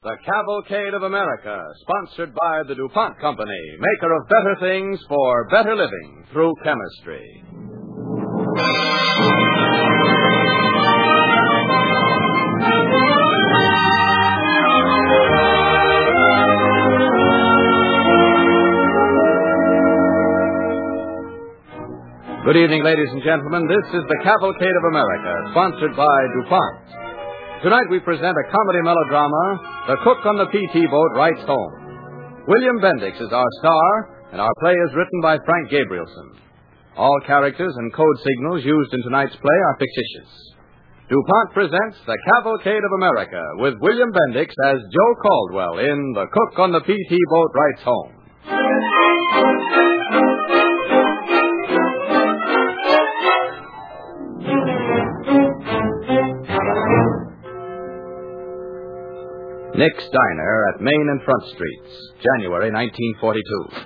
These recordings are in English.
The Cavalcade of America, sponsored by the DuPont Company, maker of better things for better living through chemistry. Good evening, ladies and gentlemen. This is the Cavalcade of America, sponsored by DuPont. Tonight we present a comedy melodrama, The Cook on the P.T. Boat Writes Home. William Bendix is our star, and our play is written by Frank Gabrielson. All characters and code signals used in tonight's play are fictitious. DuPont presents The Cavalcade of America with William Bendix as Joe Caldwell in The Cook on the P.T. Boat Writes Home. Nick's Diner at Main and Front Streets, January 1942.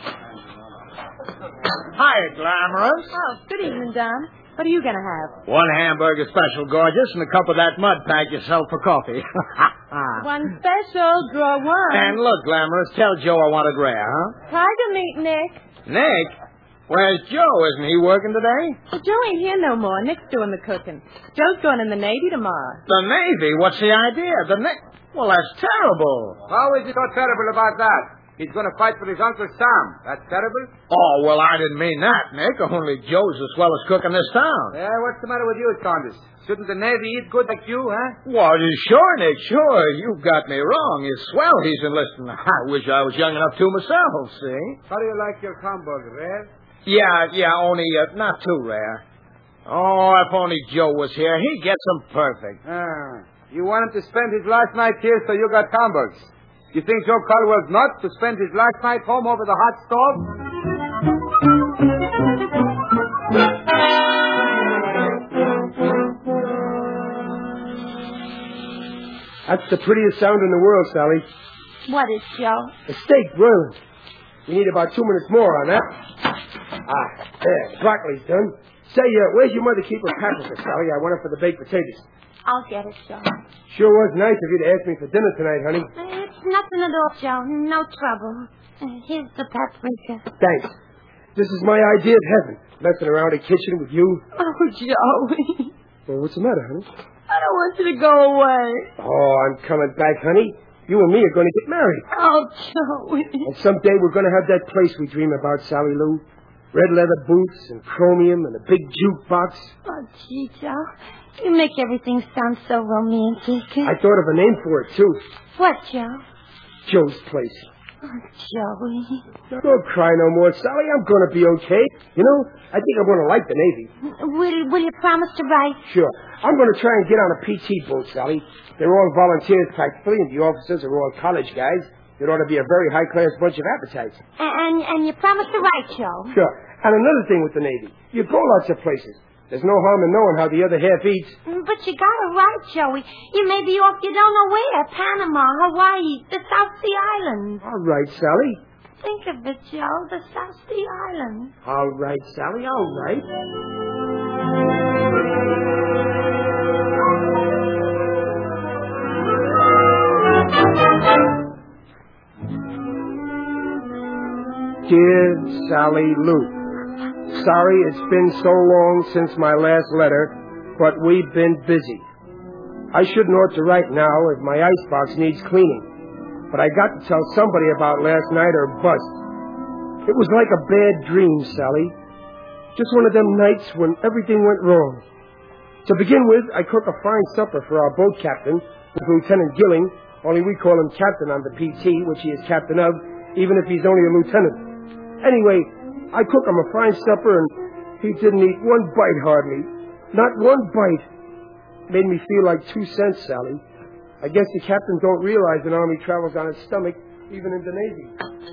Hi, Glamorous. Oh, good evening, Don. What are you going to have? One hamburger special, gorgeous, and a cup of that mud pack yourself for coffee. One special, draw one. And look, Glamorous, tell Joe I want it rare, huh? Tiger meat, Nick. Nick? Where's Joe? Isn't he working today? Well, Joe ain't here no more. Nick's doing the cooking. Joe's going in the Navy tomorrow. The Navy? What's the idea? Well, that's terrible. How is it so terrible about that? He's going to fight for his Uncle Sam. That's terrible? Oh, well, I didn't mean that, Nick. Only Joe's the swellest cook in this town. Yeah, what's the matter with you, Saunders? Shouldn't the Navy eat good like you, huh? Well, sure, Nick, sure. You've got me wrong. It's swell he's enlisting. I wish I was young enough to myself, see? How do you like your hamburger, rare? Yeah, only not too rare. Oh, if only Joe was here, he'd get some perfect. You want him to spend his last night here, so you got hamburgers. You think Joe Caldwell's nuts to spend his last night home over the hot stove? That's the prettiest sound in the world, Sally. What is, Joe? A steak broiling. We need about 2 minutes more on that. There, the broccoli's done. Say, where's your mother keep her paprika, Sally? I want her for the baked potatoes. I'll get it, Joe. Sure was nice of you to ask me for dinner tonight, honey. It's nothing at all, Joe. No trouble. Here's the paprika. Thanks. This is my idea of heaven, messing around a kitchen with you. Oh, Joe. Well, what's the matter, honey? I don't want you to go away. Oh, I'm coming back, honey. You and me are going to get married. Oh, Joe. And someday we're going to have that place we dream about, Sally Lou. Red leather boots and chromium and a big jukebox. Oh, gee, Joe. You make everything sound so romantic. I thought of a name for it, too. What, Joe? Joe's Place. Oh, Joey. Don't cry no more, Sally. I'm going to be okay. You know, I think I'm going to like the Navy. Will you promise to write? Sure. I'm going to try and get on a PT boat, Sally. They're all volunteers practically, and the officers are all college guys. It ought to be a very high-class bunch of appetites. And you promise to write, Joe? Sure. And another thing with the Navy. You go lots of places. There's no harm in knowing how the other half eats. But you got to write, Joey. You may be off you don't know where. Panama, Hawaii, the South Sea Islands. All right, Sally. Think of it, Joe. The South Sea Islands. All right, Sally. All right. Dear Sally Lou, sorry it's been so long since my last letter, but we've been busy. I shouldn't ought to write now if my icebox needs cleaning, but I got to tell somebody about last night or bust. It was like a bad dream, Sally. Just one of them nights when everything went wrong. To begin with, I cook a fine supper for our boat captain, Lieutenant Gilling, only we call him captain on the PT, which he is captain of, even if he's only a lieutenant. Anyway, I cook him a fine supper, and he didn't eat one bite hardly. Not one bite. Made me feel like 2 cents, Sally. I guess the captain don't realize an army travels on its stomach, even in the Navy.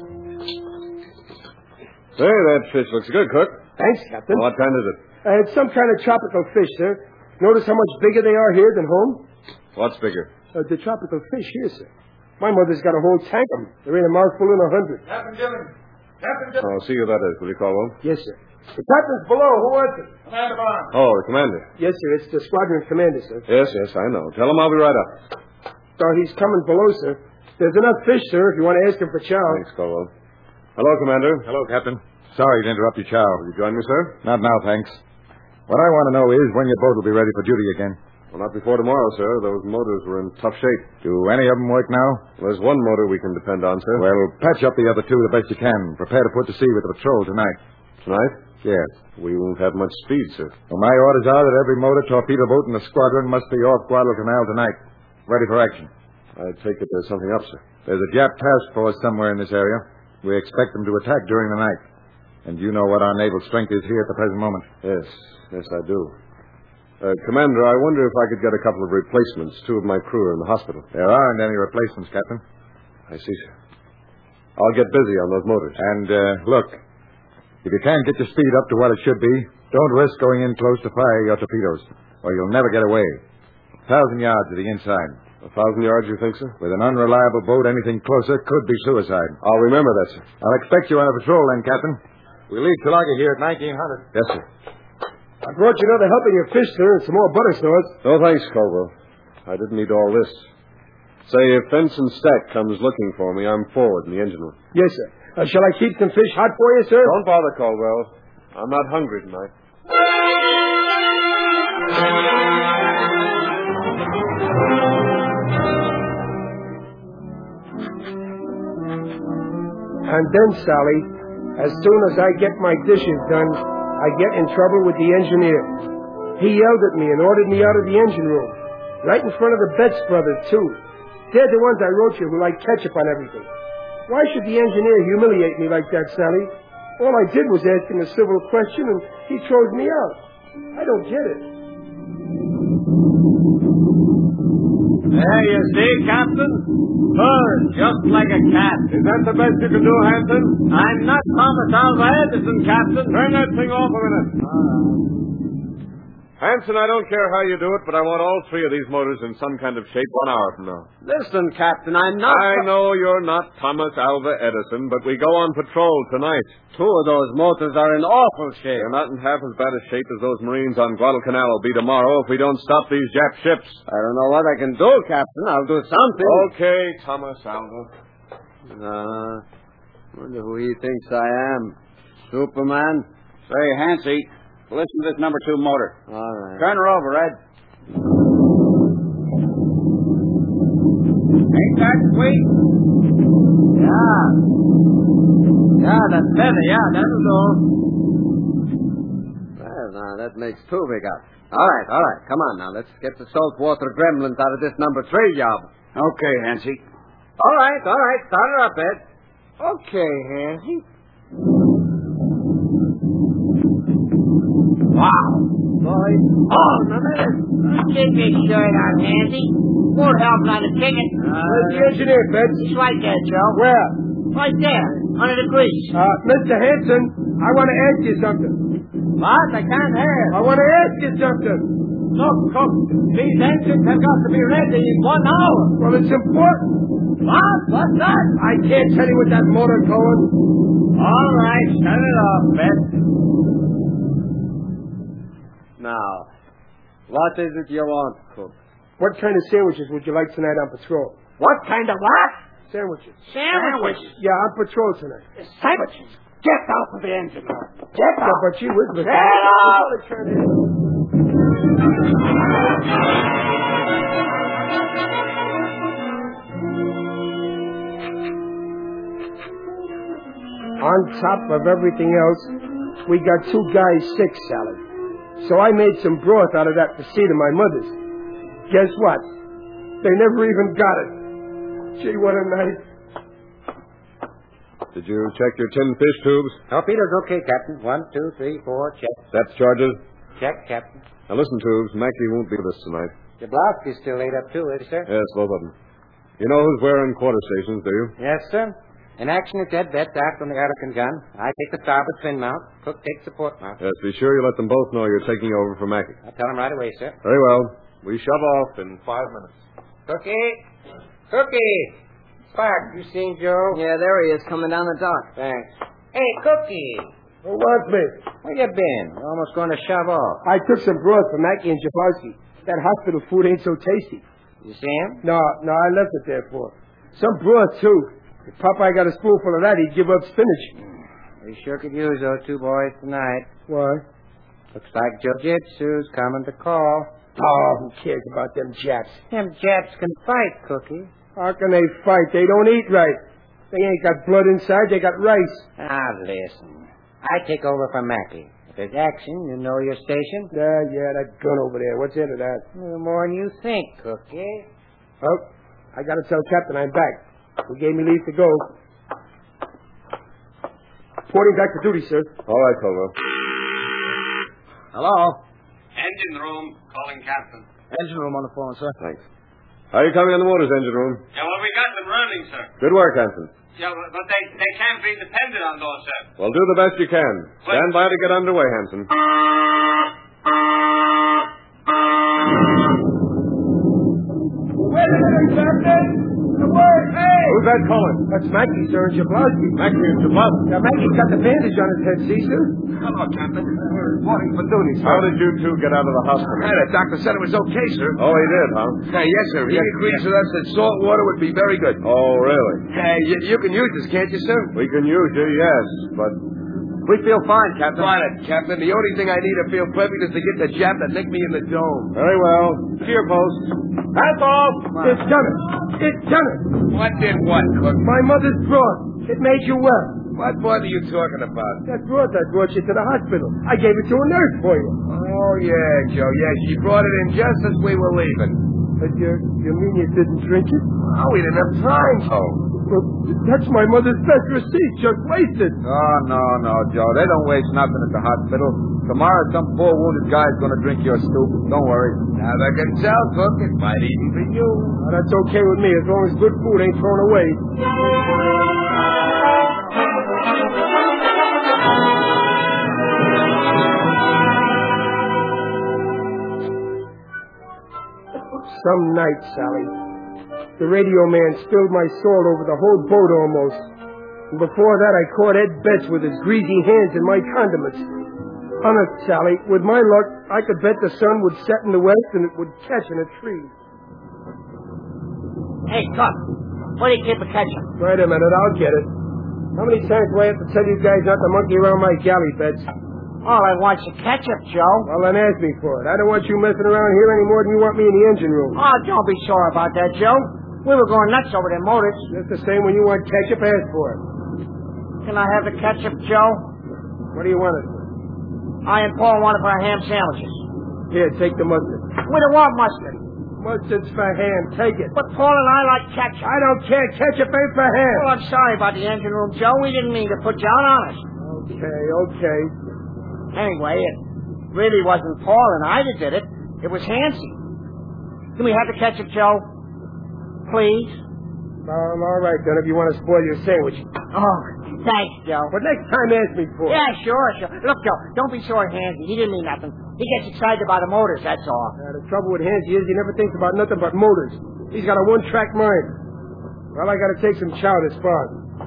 Say, that fish looks good, Cook. Thanks, Captain. What kind is it? It's some kind of tropical fish, sir. Notice how much bigger they are here than home? What's bigger? The tropical fish here, sir. My mother's got a whole tank of them. There ain't a mouthful in 100. Captain Dillon. Captain Dillon. I'll see who that is. Will you call him? Yes, sir. The captain's below. Who wants it? Commander Barnes. Oh, the commander. Yes, sir. It's the squadron commander, sir. Yes, I know. Tell him I'll be right up. He's coming below, sir. There's enough fish, sir, if you want to ask him for chow. Thanks, Colwell. Hello, Commander. Hello, Captain. Sorry to interrupt you, Chow. Will you join me, sir? Not now, thanks. What I want to know is when your boat will be ready for duty again. Well, not before tomorrow, sir. Those motors were in tough shape. Do any of them work now? Well, there's one motor we can depend on, sir. Well, patch up the other two the best you can. Prepare to put to sea with the patrol tonight. Tonight? Yes. We won't have much speed, sir. Well, my orders are that every motor torpedo boat in the squadron must be off Guadalcanal tonight. Ready for action. I take it there's something up, sir. There's a Jap task force somewhere in this area. We expect them to attack during the night. And you know what our naval strength is here at the present moment. Yes, I do. Commander, I wonder if I could get a couple of replacements. Two of my crew are in the hospital. There aren't any replacements, Captain. I see, sir. I'll get busy on those motors. And, look, if you can't get your speed up to what it should be, don't risk going in close to fire your torpedoes, or you'll never get away. 1,000 yards to the inside. 1,000 yards, you think, sir? With an unreliable boat, anything closer could be suicide. I'll remember that, sir. I'll expect you on a patrol then, Captain. We leave Tulaga here at 1900. Yes, sir. I brought you another helping of fish, sir, and some more butter sauce. No, thanks, Colwell. I didn't need all this. Say, if Ensign Stack comes looking for me, I'm forward in the engine room. Yes, sir. Shall I keep some fish hot for you, sir? Don't bother, Colwell. I'm not hungry tonight. And then, Sally, as soon as I get my dishes done, I get in trouble with the engineer. He yelled at me and ordered me out of the engine room. Right in front of the Betts brothers, too. They're the ones I wrote you who like ketchup on everything. Why should the engineer humiliate me like that, Sally? All I did was ask him a civil question, and he throws me out. I don't get it. There you see, Captain. Purrs, just like a cat. Is that the best you can do, Hanson? I'm not Thomas Alva Edison, Captain. Turn that thing off a minute. Hanson, I don't care how you do it, but I want all three of these motors in some kind of shape 1 hour from now. Listen, Captain, I'm not... I know you're not Thomas Alva Edison, but we go on patrol tonight. Two of those motors are in awful shape. They're not in half as bad a shape as those Marines on Guadalcanal will be tomorrow if we don't stop these Jap ships. I don't know what I can do, Captain. I'll do something. Okay, Thomas Alva. Wonder who he thinks I am. Superman? Say, Hansie, listen to this number 2 motor. All right. Turn her over, Red. Ain't that sweet? Yeah, that's better. Yeah, that'll do. Well, now, that makes 2 we got. All right. Come on, now. Let's get the saltwater gremlins out of this number 3 job. Okay, Hansie. All right. Start her up, Ed. Okay, Hansie. Wow. Boy. Oh, a minute. Keep your shirt on, Hansie. Won't help on the ticket. Where's the engineer, Betts? He's right there, Joe. Where? Right there, under the grease. Mr. Hanson, I want to ask you something. What? I can't hear. I want to ask you something. Look, Cook. These engines have got to be ready in 1 hour. Well, it's important. What? What's that? I can't tell you with that motor going. All right. Shut it off, Bet. Now, what is it you want, Cook? What kind of sandwiches would you like tonight on patrol? What kind of what? Sandwiches. Sandwiches. Yeah, on patrol tonight. Sandwiches. Get out of the engine. Get Yeah, out. but you with me. Get out. On top of everything else, we got 2 guys sick, Sally. So I made some broth out of that receipt of my mother's. Guess what? They never even got it. Gee, what a night. Did you check your tin fish tubes? Torpedoes okay, Captain. 1, 2, 3, 4, check. That's charges. Check, Captain. Now listen, Tubes, Mackie won't be with us tonight. Jablowski's still laid up, too, is he, sir? Yes, both of them. You know who's wearing quarter stations, do you? Yes, sir. In action at dead Betts act on the Gatherkin gun. I take the starboard fin mount. Cook takes the port mount. Yes, be sure you let them both know you're taking over for Mackie. I'll tell him right away, sir. Very well. We shove off in 5 minutes. Cookie! Cookie! Spark, you seen Joe? Yeah, there he is, coming down the dock. Thanks. Hey, Cookie! Who wants me? Where you been? You're almost going to shove off. I took some broth for Mackie and Jablowski. That hospital food ain't so tasty. You see him? No, I left it there for. Some broth, too. If Popeye got a spoonful of that, he'd give up spinach. We sure could use those two boys tonight. Why? Looks like Jiu-Jitsu's coming to call. Oh, who cares about them Japs? Them Japs can fight, Cookie. How can they fight? They don't eat right. They ain't got blood inside. They got rice. Ah, listen. I take over for Mackie. If there's action, you know your station. Yeah, that gun over there. What's into that? More than you think, Cookie. Oh, I gotta tell Captain I'm back. He gave me leave to go. Reporting back to duty, sir. All right, Caldwell. Hello? Engine room, calling captain. Engine room on the phone, sir. Thanks. How are you coming on the motors, engine room? Yeah, well, we got them running, sir. Good work, Hanson. Yeah, but they can't be depended on those, sir. Well, do the best you can. Stand by to get underway, Hanson. Wait a minute, Captain. The word, hey! Who's that calling? That's Mackie, sir, and Jablonski. Mackie and Jablonski. Now, Mackie's got the bandage on his head, see, sir? Hello, Captain. We're reporting for duty, sir. How did you two get out of the hospital? The doctor said it was okay, sir. Oh, he did, huh? Yes, sir. He agrees with us that salt water would be very good. Oh, really? You can use this, can't you, sir? We can use you, yes, but We feel fine, Captain. Fine, Captain. The only thing I need to feel perfect is to get the jab that nicked me in the dome. very well. To your post. That's all. It's done it. It's done it. What did what, Cook? My mother's broth. It made you well. What blood are you talking about? That broth I brought you to the hospital. I gave it to a nurse for you. Oh, yeah, Joe. Yeah, she brought it in just as we were leaving. But you mean you didn't drink it? Oh, we didn't have time, Joe. Well, that's my mother's best receipt. Just wasted. Oh, no, Joe. They don't waste nothing at the hospital. Tomorrow, some poor wounded guy's going to drink your soup. Don't worry. Now, I can tell, Cook. It might even be you. Now, that's okay with me as long as good food ain't thrown away. Some night, Sally. The radio man spilled my salt over the whole boat almost. And before that, I caught Ed Betts with his greasy hands in my condiments. Honest, Sally, with my luck, I could bet the sun would set in the west and it would catch in a tree. Hey, Cook, where do you keep a ketchup? Wait a minute, I'll get it. How many times do I have to tell you guys not to monkey around my galley beds? All I want's a ketchup, Joe. Well, then ask me for it. I don't want you messing around here any more than you want me in the engine room. Oh, don't be sore about that, Joe. We were going nuts over them motors. Just the same when you want ketchup, ask for it. Can I have the ketchup, Joe? What do you want it for? I and Paul want it for our ham sandwiches. Here, take the mustard. We don't want mustard. Mustard's for ham. Take it. But Paul and I like ketchup. I don't care. Ketchup ain't for ham. Well, I'm sorry about the engine room, Joe. We didn't mean to put you out on us. Okay. Anyway, it really wasn't Paul and I that did it. It was Hansie. Can we have the ketchup, Joe? Please? All right, then, if you want to spoil your sandwich. Oh, thanks, Joe. But next time, ask me for it. Yeah, sure. Look, Joe, don't be sore at Hansie. He didn't mean nothing. He gets excited about the motors, that's all. The trouble with Hansie is he never thinks about nothing but motors. He's got a one-track mind. Well, I got to take some chow this far.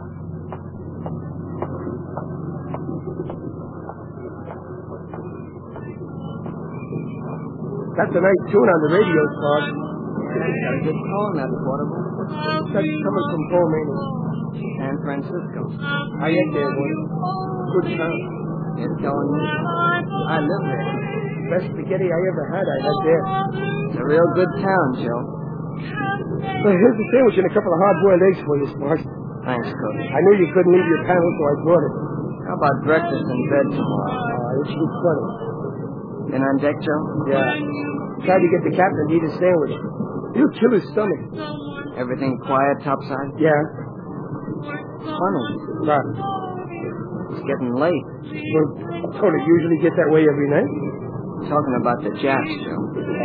That's a nice tune on the radio, Spark. Got a good call in that portable. That's coming from Pomania. San Francisco. How you there, boy? Good sound. It's going easy. I live there. Best spaghetti I ever had, I had there. It's a real good town, Joe. Well, here's a sandwich and a couple of hard-boiled eggs for you, Spark. Thanks, Cook. I knew you couldn't leave your panel, so I brought it. How about breakfast in bed tomorrow? It should be funny. Been on deck, Joe? Yeah. Tried to get the captain to eat a sandwich. He'll kill his stomach. Everything quiet topside? Yeah. Funny. Right. It's getting late. Well, don't it usually get that way every night? Talking about the Japs, Joe.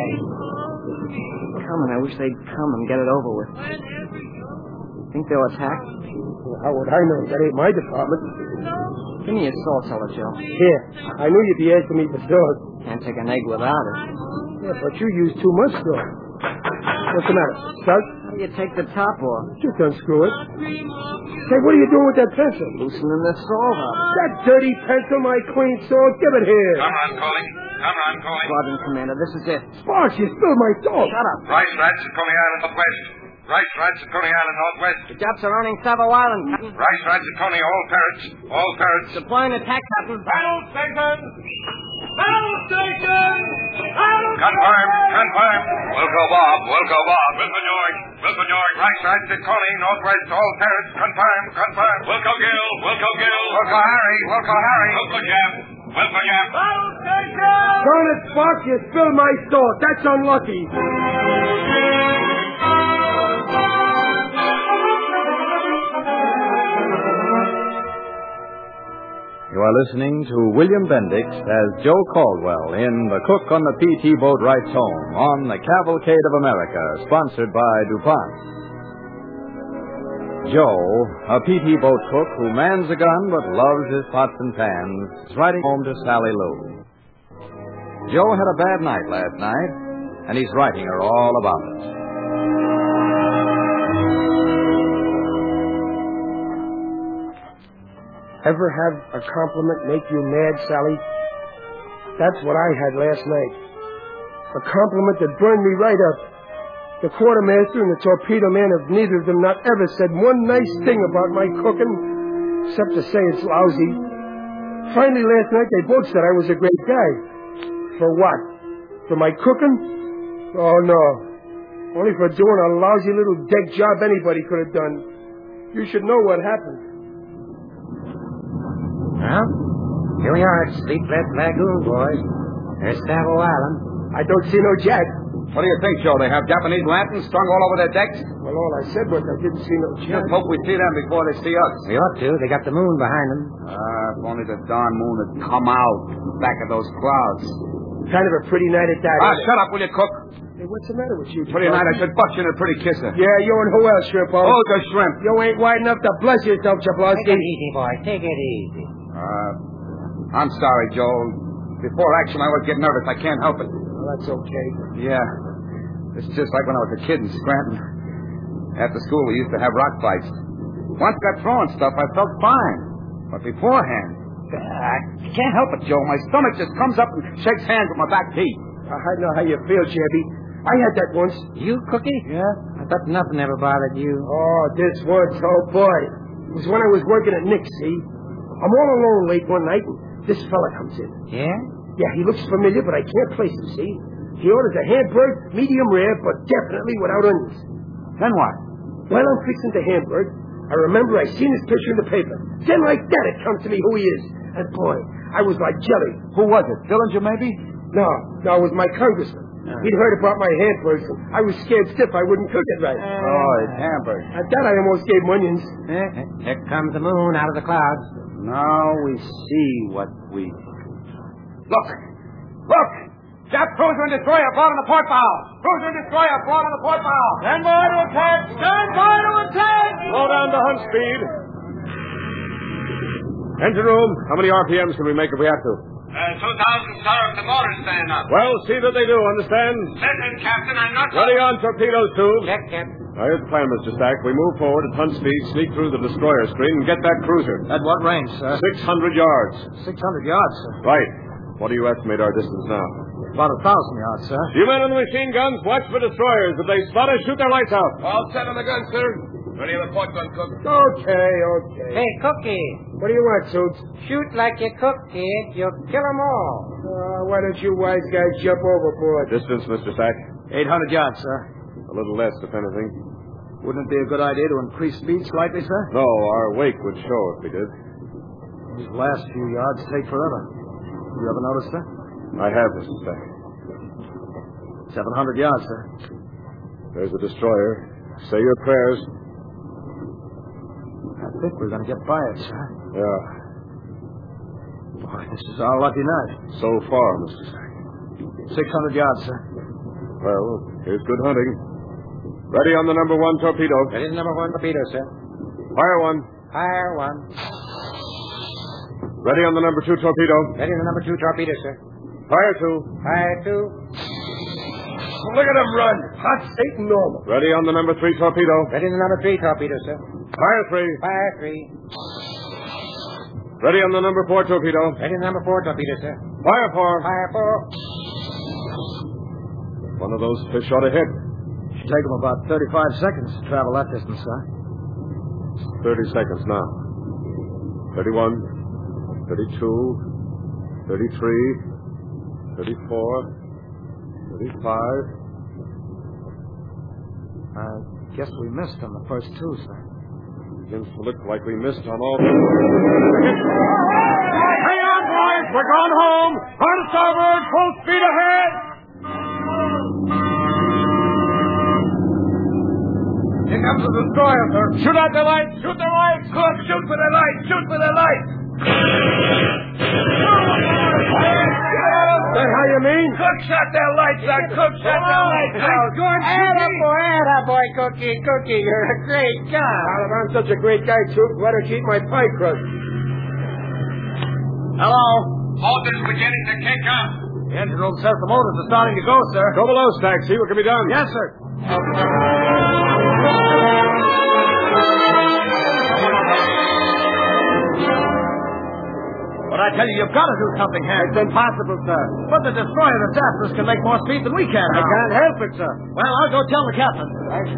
Coming, I wish they'd come and get it over with. Think they'll attack? Well, how would I know? That ain't my department. Give me a salt cellar, Joe. Here. I knew you'd be asking me for salt. Can't take an egg without it. Yeah, but you use too much salt. What's the matter? Stuck? How do you take the top off? Just unscrew it. Say, what are you doing with that pencil? Loosening the salt up. That dirty pencil, my clean salt. Give it here. Come on, calling. Squadron Commander, this is it. Sparks, you spilled my salt. Shut up. Rice rats are coming out of the west. Rice rides to Coney Island, northwest. The Japs are running Savo Island, Captain. Rice rides to Coney, all parrots. All parrots. Deploying attack, Captain. Battle station! Battle station! Confirmed. Wilco Bob. Wilco George. Rice rides to Coney, northwest, all parrots. Confirmed. Wilco Gill. Wilco Harry. Wilco Jap. Battle station! Darn it, Spock, you spilled my salt. That's unlucky. You are listening to William Bendix as Joe Caldwell in The Cook on the PT Boat Writes Home on the Cavalcade of America, sponsored by DuPont. Joe, a PT boat cook who mans a gun but loves his pots and pans, is writing home to Sally Lou. Joe had a bad night last night, and he's writing her all about it. Ever have a compliment make you mad, Sally? That's what I had last night. A compliment that burned me right up. The quartermaster and the torpedo man have neither of them not ever said one nice thing about my cooking, except to say it's lousy. Finally, last night, they both said I was a great guy. For what? For my cooking? Oh, no. Only for doing a lousy little deck job anybody could have done. You should know what happened. Well, here we are at Sleepless Lagoon, boys. There's Savo Island. I don't see no Jack. What do you think, Joe? They have Japanese lanterns strung all over their decks? Well, all I said was I didn't see no Jack. Just hope we see them before they see us. We ought to. They got the moon behind them. If only the darn moon had come out back of those clouds. Kind of a pretty night at that. Shut up, will you, Cook? Hey, what's the matter with you? Pretty night, I said butt you and a pretty kisser. Yeah, you and who else, Shrimpo? Oh, the shrimp. You ain't wide enough to bless yourself, Chaplowski. Take it easy, boy. Take it easy. I'm sorry, Joe. Before action, I was getting nervous. I can't help it. Well, that's okay. Yeah. It's just like when I was a kid in Scranton. After school, we used to have rock fights. Once got throwing stuff, I felt fine. But beforehand, I can't help it, Joe. My stomach just comes up and shakes hands with my back teeth. I know how you feel, Shabby. I had that once. You, Cookie? Yeah? I thought nothing ever bothered you. Oh, this once. Oh, boy. It was when I was working at Nick's, see? I'm all alone late one night, and this fella comes in. Yeah? Yeah, he looks familiar, but I can't place him, see? He orders a hamburg, medium rare, but definitely without onions. Then what? While I'm fixing the hamburg, I remember I seen his picture in the paper. Then like that, it comes to me who he is. And boy, I was like jelly. Who was it? Dillinger, maybe? No, it was my congressman. He'd heard about my hamburgers, and I was scared stiff I wouldn't cook it right. Oh, it's hamburg. At that, I almost gave him onions. Here comes the moon out of the clouds. Now we see what we... Look! Jap cruiser and destroyer brought on the port bow! Cruiser and destroyer brought on the port bow! Stand by to attack! Slow down to hunt speed. Engine room, how many RPMs can we make if we have to? 2,000, sir, if the motor's staying up. Well, see that they do, understand? Listen, Captain, I'm not... Ready on torpedoes, tube. Check, Captain. Now, here's the plan, Mr. Stack. We move forward at hunt speed, sneak through the destroyer screen, and get that cruiser. At what range, sir? 600 yards. 600 yards, sir. Right. What do you estimate our distance now? About 1,000 yards, sir. You men on the machine guns, watch for destroyers. If they spot us, shoot their lights out. All set on the gun, sir. Ready on the port gun, Cook. Okay. Hey, Cookie. What do you want, Suits? Shoot like you cook, kid. You'll kill 'em all. Why don't you wise guys jump overboard? Distance, Mr. Stack? 800 yards, sir. A little less, if anything. Wouldn't it be a good idea to increase speed slightly, sir? No, our wake would show if we did. These last few yards take forever. You ever noticed that? I have, Mr. Stack. 700 yards, sir. There's a destroyer. Say your prayers. I think we're going to get by it, sir. Yeah. Boy, this is our lucky night. So far, Mr. Stack. 600 yards, sir. Well, here's good hunting. Ready on the number 1 torpedo. Ready the number 1 torpedo, sir. Fire 1. Fire 1. Ready on the number 2 torpedo. Ready the number 2 torpedo, sir. Fire 2. Fire 2. Look at him run. Hot Satan normal. Ready on the number 3 torpedo. Ready the number 3 torpedo, sir. Fire 3. Fire 3. Ready on the number 4 torpedo. Ready the number 4 torpedo, sir. Fire 4. Fire 4. One of those fish ought to hit. take them about 35 seconds to travel that distance, sir. 30 seconds now. 31, 32, 33, 34, 35. I guess we missed on the first two, sir. Begins to look like we missed on all. Hang on, boys! We're going home! Hard starboard! Full speed ahead! Here comes the destroyer, sir. Shoot out the lights! Shoot the lights! Cook, shoot for the light! Shoot for the light! That how you mean? Cook shot their lights out! Cook shot their lights out! Attaboy, Cookie. You're a great guy. Well, if I'm such a great guy, too, let her keep my pie crust. Hello? Motor's beginning to kick up. The engine room says the motors are starting to go, sir. Go below, Stack. See what can be done. Yes, sir. But I tell you, you've got to do something, Hank. It's impossible, sir. But the destroyer that's after us can make more speed than we can. I can't help it, sir. Well, I'll go tell the captain.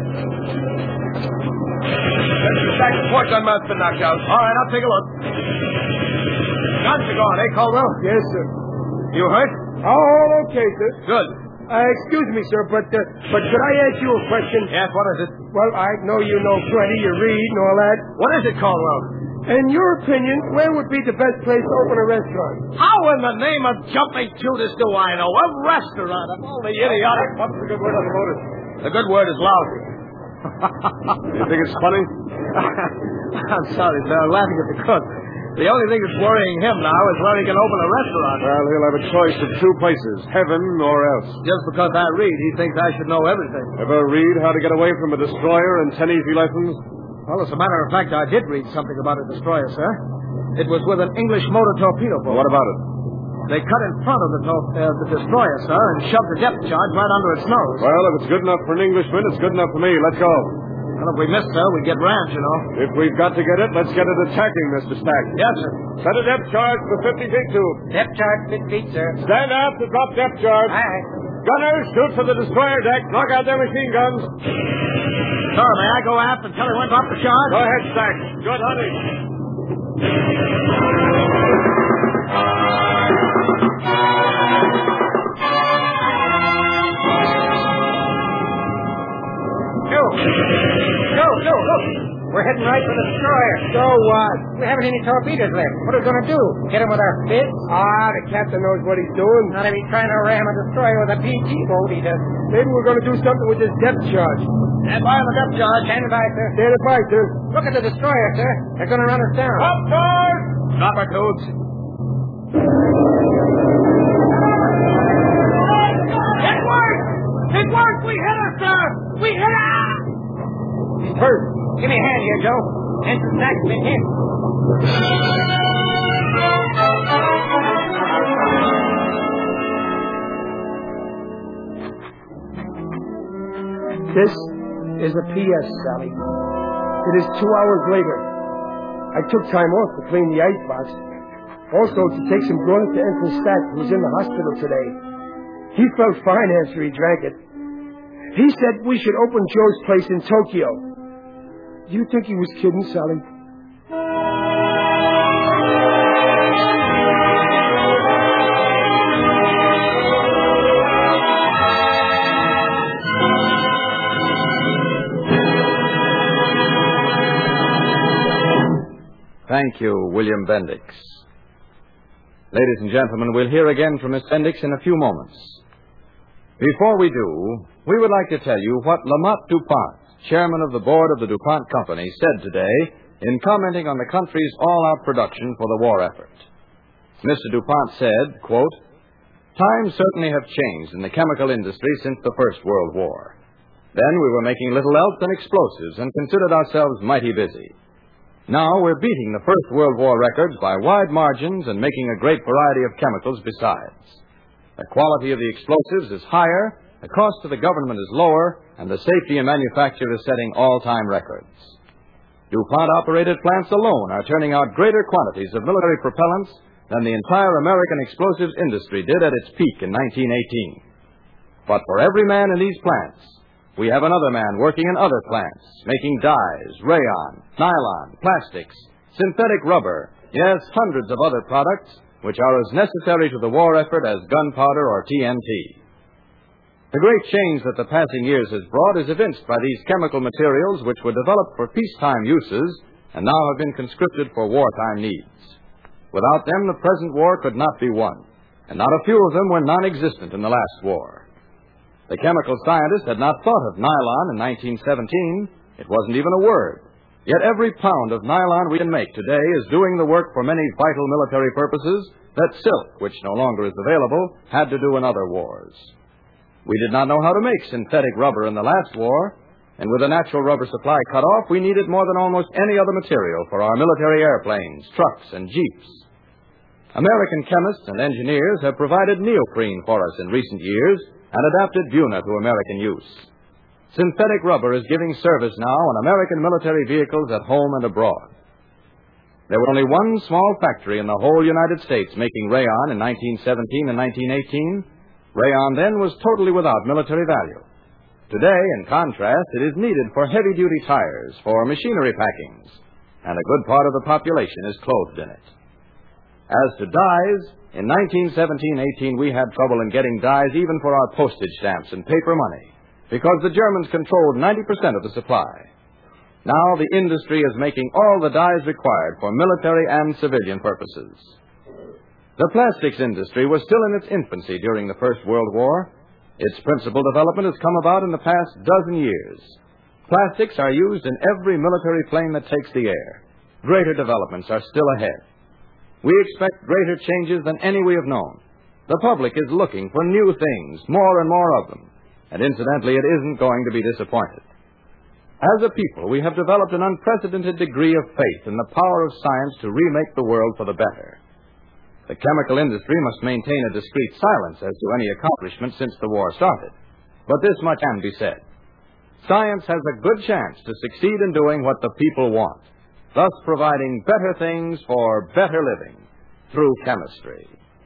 Mr. Stack's port gun mount's been knocked out. All right, I'll take a look. Guns are gone, eh, Caldwell? Yes, sir. You hurt? All okay, sir. Good. Excuse me, sir, but could I ask you a question? Yes, what is it? Well, I know you know plenty, you read and all that. What is it, Caldwell? In your opinion, where would be the best place to open a restaurant? How in the name of jumping Judas do I know? A restaurant of all the idiotic... What's the good word on the motor? The good word is lousy. You think it's funny? I'm sorry, sir. I'm laughing at the cook. The only thing that's worrying him now is where he can open a restaurant. Well, he'll have a choice of two places, heaven or else. Just because I read, he thinks I should know everything. Ever read How to Get Away from a Destroyer and 10 Easy Lessons? Well, as a matter of fact, I did read something about a destroyer, sir. It was with an English motor torpedo boat. Well, what about it? They cut in front of the destroyer, sir, and shoved the depth charge right under its nose. Well, if it's good enough for an Englishman, it's good enough for me. Let's go. Well, if we missed, sir, we'd get rammed, you know. If we've got to get it, let's get it attacking, Mr. Stack. Yes, sir. Set a depth charge for 50 feet, too. Depth charge 50 feet, sir. Stand out to drop depth charge. All right. Gunners, shoot for the destroyer deck. Knock out their machine guns. Sir, may I go aft and tell him when to drop the charge? Go ahead, Stack. Good hunting. Go, look. We're heading right for the destroyer. So what? We haven't any torpedoes left. What are we going to do? Hit him with our fists? The captain knows what he's doing. Not if he's trying to ram a destroyer with a PT boat, he doesn't. Maybe we're going to do something with this depth charge. Stand by on the depth charge. Stand by, sir. Stand by, sir. Look at the destroyer, sir. They're going to run us down. Up, guard! Drop her, Toots. It worked! It worked! We hit her, sir! We hit her! He's hurt. Give me a hand here, Joe. Ensign Stack's been hit. This is a P.S., Sally. It is 2 hours later. I took time off to clean the icebox. Also, to take some grog to Ensign Stack, who was in the hospital today. He felt fine after he drank it. He said we should open Joe's place in Tokyo. Do you think he was kidding, Sally? Thank you, William Bendix. Ladies and gentlemen, we'll hear again from Miss Bendix in a few moments. Before we do, we would like to tell you what Lamont DuPont, chairman of the board of the DuPont Company, said today in commenting on the country's all-out production for the war effort. Mr. DuPont said, quote, "Times certainly have changed in the chemical industry since the First World War. Then we were making little else than explosives and considered ourselves mighty busy. Now we're beating the First World War records by wide margins and making a great variety of chemicals besides. The quality of the explosives is higher, the cost to the government is lower, and the safety in manufacture is setting all-time records. DuPont-operated plants alone are turning out greater quantities of military propellants than the entire American explosives industry did at its peak in 1918. But for every man in these plants, we have another man working in other plants, making dyes, rayon, nylon, plastics, synthetic rubber, yes, hundreds of other products which are as necessary to the war effort as gunpowder or TNT. The great change that the passing years has brought is evinced by these chemical materials which were developed for peacetime uses and now have been conscripted for wartime needs. Without them, the present war could not be won, and not a few of them were non-existent in the last war. The chemical scientists had not thought of nylon in 1917. It wasn't even a word. Yet every pound of nylon we can make today is doing the work for many vital military purposes that silk, which no longer is available, had to do in other wars. We did not know how to make synthetic rubber in the last war, and with the natural rubber supply cut off, we needed more than almost any other material for our military airplanes, trucks, and jeeps. American chemists and engineers have provided neoprene for us in recent years and adapted Buna to American use. Synthetic rubber is giving service now on American military vehicles at home and abroad. There was only one small factory in the whole United States making rayon in 1917 and 1918. Rayon then was totally without military value. Today, in contrast, it is needed for heavy-duty tires, for machinery packings, and a good part of the population is clothed in it. As to dyes, in 1917-18 we had trouble in getting dyes even for our postage stamps and paper money, because the Germans controlled 90% of the supply. Now the industry is making all the dyes required for military and civilian purposes. The plastics industry was still in its infancy during the First World War. Its principal development has come about in the past dozen years. Plastics are used in every military plane that takes the air. Greater developments are still ahead. We expect greater changes than any we have known. The public is looking for new things, more and more of them. And incidentally, it isn't going to be disappointed. As a people, we have developed an unprecedented degree of faith in the power of science to remake the world for the better. The chemical industry must maintain a discreet silence as to any accomplishment since the war started. But this much can be said. Science has a good chance to succeed in doing what the people want, thus providing better things for better living through chemistry.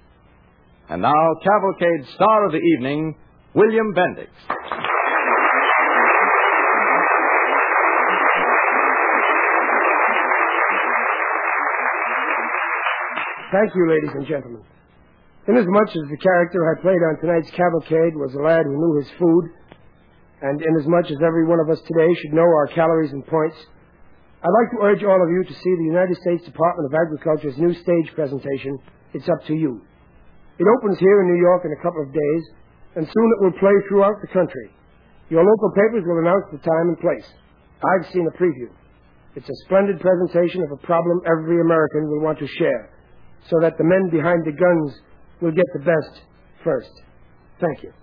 And now, Cavalcade Star of the Evening, William Bendix. Thank you, ladies and gentlemen. Inasmuch as the character I played on tonight's cavalcade was a lad who knew his food, and inasmuch as every one of us today should know our calories and points, I'd like to urge all of you to see the United States Department of Agriculture's new stage presentation, It's Up to You. It opens here in New York in a couple of days, and soon it will play throughout the country. Your local papers will announce the time and place. I've seen a preview. It's a splendid presentation of a problem every American will want to share, so that the men behind the guns will get the best first. Thank you.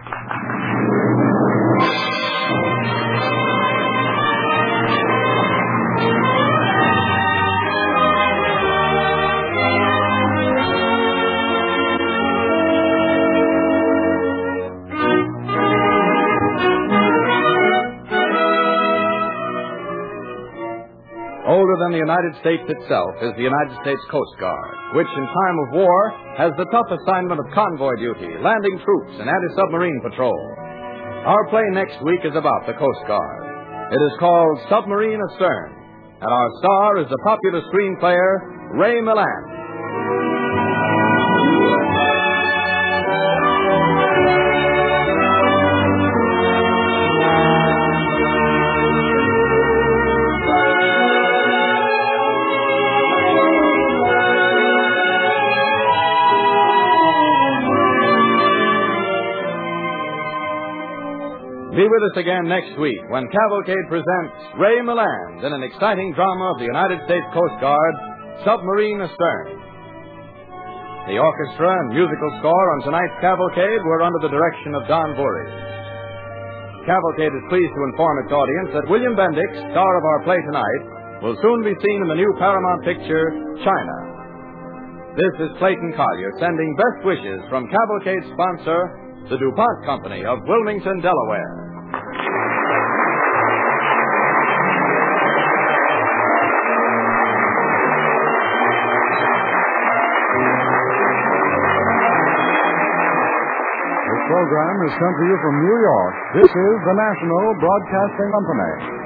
Older than the United States itself is the United States Coast Guard, which in time of war has the tough assignment of convoy duty, landing troops, and anti-submarine patrol. Our play next week is about the Coast Guard. It is called Submarine Astern, and our star is the popular screen player, Ray Milland. Be with us again next week when Cavalcade presents Ray Milland in an exciting drama of the United States Coast Guard, Submarine Astern. The orchestra and musical score on tonight's Cavalcade were under the direction of Don Voorhees. Cavalcade is pleased to inform its audience that William Bendix, star of our play tonight, will soon be seen in the new Paramount picture, China. This is Clayton Collier sending best wishes from Cavalcade's sponsor, the DuPont Company of Wilmington, Delaware. This program has come to you from New York. This is the National Broadcasting Company.